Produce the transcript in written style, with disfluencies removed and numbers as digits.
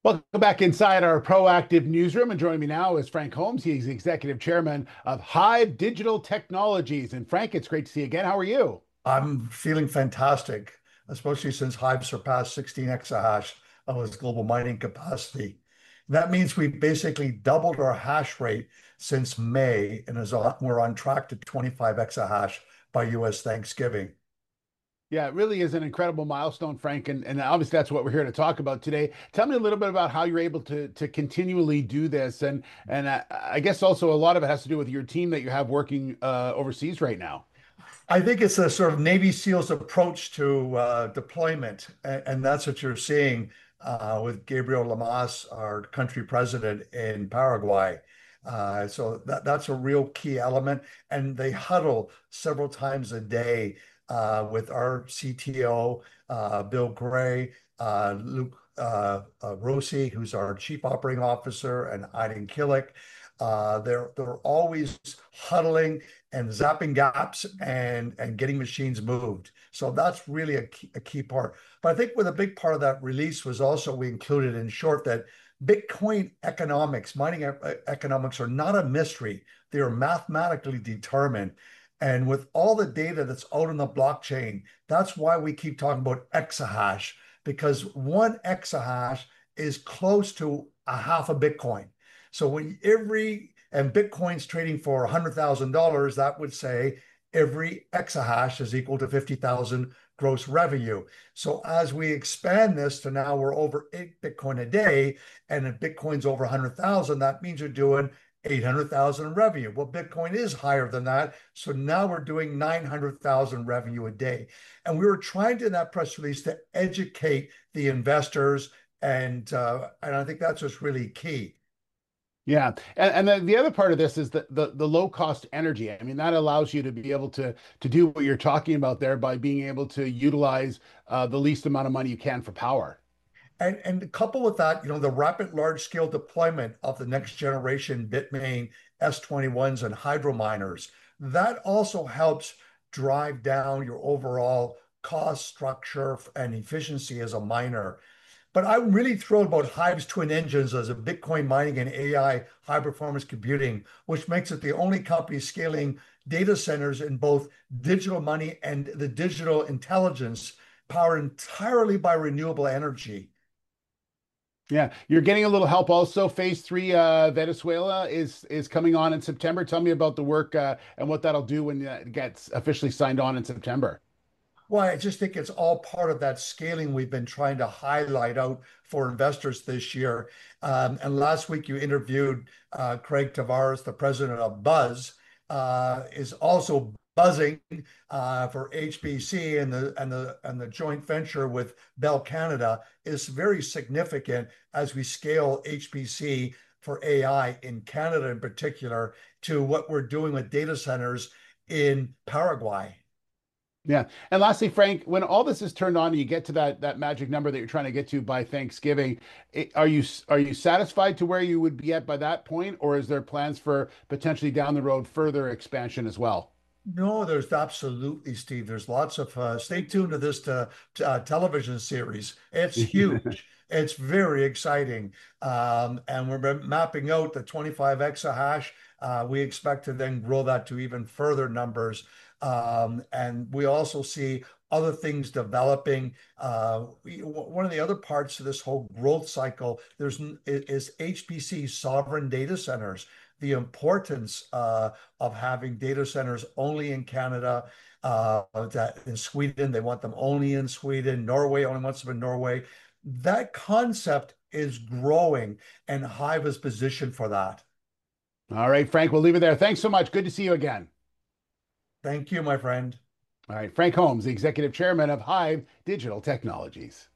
Welcome back inside our proactive newsroom. And joining me now is Frank Holmes. He's the executive chairman of Hive Digital Technologies. And Frank, it's great to see you again. How are you? I'm feeling fantastic, especially since Hive surpassed 16 exahash of its global mining capacity. That means we basically doubled our hash rate since May and we're on track to 25 exahash by US Thanksgiving. Yeah, it really is an incredible milestone, Frank. And obviously that's what we're here to talk about today. Tell me a little bit about how you're able to continually do this. And I guess also a lot of it has to do with your team that you have working overseas right now. I think it's a sort of Navy SEALs approach to deployment, and that's what you're seeing with Gabriel Lamas, our country president in Paraguay. So that's a real key element, and they huddle several times a day with our CTO, Bill Gray, Luke Rossi, who's our chief operating officer, and Aydin Kilic. They're always huddling and zapping gaps and getting machines moved. So that's really a key part. But I think with a big part of that release was also we included in short that Bitcoin economics, mining economics are not a mystery. They are mathematically determined. And with all the data that's out on the blockchain, that's why we keep talking about exahash, because one exahash is close to a half a Bitcoin. So and Bitcoin's trading for $100,000, that would say every exahash is equal to 50,000 gross revenue. So as we expand this to now we're over 8 Bitcoin a day, and if Bitcoin's over 100,000, that means you're doing 800,000 in revenue. Well, Bitcoin is higher than that. So now we're doing 900,000 revenue a day. And we were trying to, in that press release, to educate the investors. And I think that's what's really key. Yeah. And the other part of this is the low cost energy. I mean, that allows you to be able to do what you're talking about there by being able to utilize the least amount of money you can for power. And coupled with that, the rapid large scale deployment of the next generation Bitmain S21s and hydro miners, that also helps drive down your overall cost structure and efficiency as a miner. But I'm really thrilled about Hive's twin engines as a Bitcoin mining and AI high performance computing, which makes it the only company scaling data centers in both digital money and the digital intelligence powered entirely by renewable energy. Yeah. You're getting a little help also. Phase three Venezuela is coming on in September. Tell me about the work and what that'll do when it gets officially signed on in September. Well, I just think it's all part of that scaling we've been trying to highlight out for investors this year. And last week you interviewed Craig Tavares, the president of Buzz, is also buzzing for HPC, and the joint venture with Bell Canada is very significant as we scale HPC for AI in Canada in particular to what we're doing with data centers in Paraguay. Yeah. And lastly, Frank, when all this is turned on and you get to that magic number that you're trying to get to by Thanksgiving, are you satisfied to where you would be at by that point, or is there plans for potentially down the road further expansion as well? No, there's absolutely, Steve. There's lots of stay tuned to this television series. It's huge. It's very exciting. And we're mapping out the 25 exahash. We expect to then grow that to even further numbers. And we also see other things developing. One of the other parts of this whole growth cycle is HPC sovereign data centers, the importance of having data centers only in Canada, that in Sweden, they want them only in Sweden. Norway only wants them in Norway. That concept is growing, and Hive is positioned for that. All right, Frank, we'll leave it there. Thanks so much. Good to see you again. Thank you, my friend. All right, Frank Holmes, the executive chairman of Hive Digital Technologies.